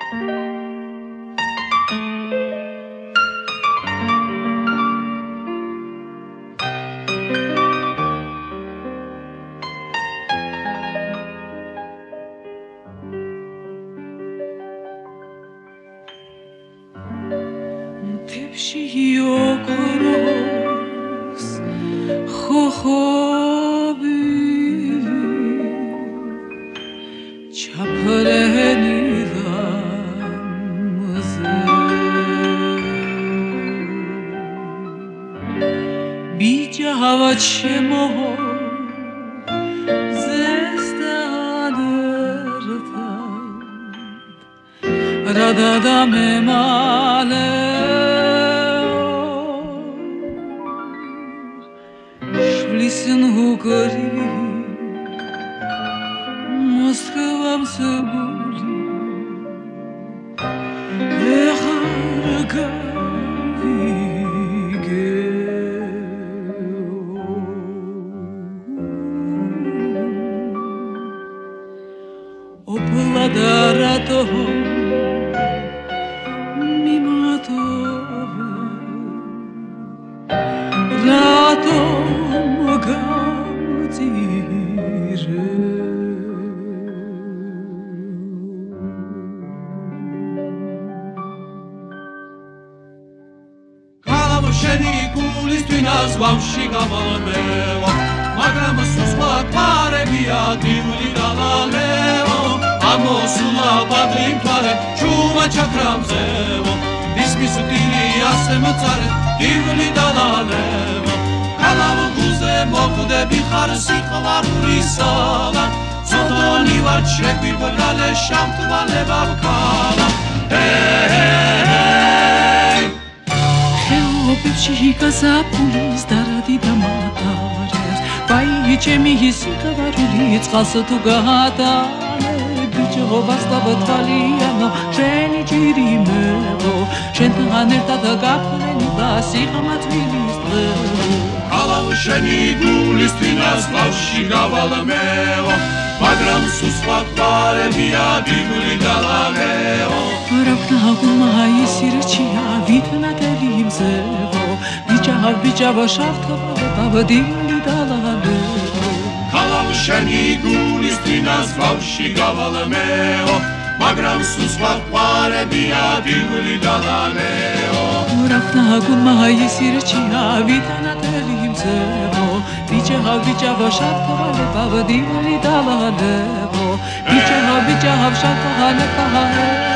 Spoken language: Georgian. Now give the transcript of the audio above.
მთებში ოქროს ხოხობი ჩაფრენილა მზე ბიჭავა ჩემო ზესტადერთან რა დადამემალე Listen who could Moskva msebuli Ехаргавиге Обладара миматова Рато შენი გულის თვინას ვავში გავალმეო მაგრამ სუსხვა თვარებია დივლი დალალეო ამოსულა ბადრი მთვარე ჩუმა ჩაქრამზეო ისმის დილი ასე მოწარე დივლი დალალეო კალავ გუზე მოკვდები ხარ სიყვარული სალა ზოდონი ვარ შეგვიბრალე შამთვალება ვკალა Obებში გაზაფხულის დარადი დამატარებს ბაი ჩემი სიყვარული წყალს თუ გადალე ბიჭო ვასტაბთვალიანო შენი ჭირი მეო შენთან ერთად გაფრენდა სიღმათვილის დღე ალავ შენი გულის თვინას ბავში გავალმეო მაგრამ სუსხვა თვარებია დივლი დალალეო რაფნა გუმაი სირჩია ვითნატელი მზეო ბიჭა შავთვალება დივლი დალალეო ალავ შენი გულის თვინას ბავში გავალმეო მაგრამ სუსხვა თვარებია დივლი დალალეო რაფნა გუმაი სირჩია ვითნატელი მზეო ბიჭა შავთვალება დივლი დალალეო ბიჭა შავთვალება